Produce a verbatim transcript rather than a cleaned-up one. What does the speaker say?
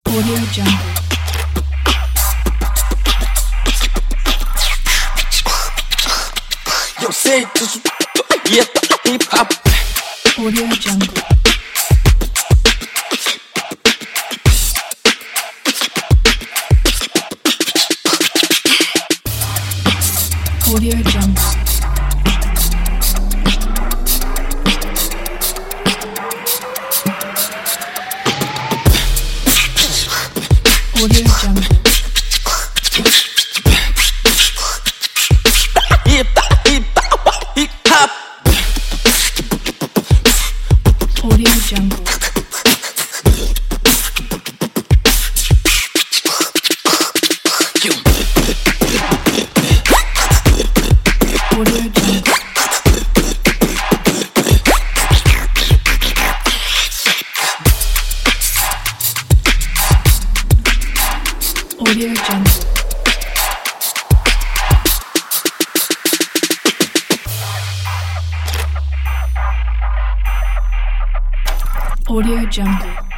Audio Jungle. Yo sé, y esta hip hop. Audio Jungle. Audio Jungle. Audio Jungle. Hip hop, hip hop, hip hop. Audio Jungle. Audio Jungle. Audio Jungle. Audio Jungle.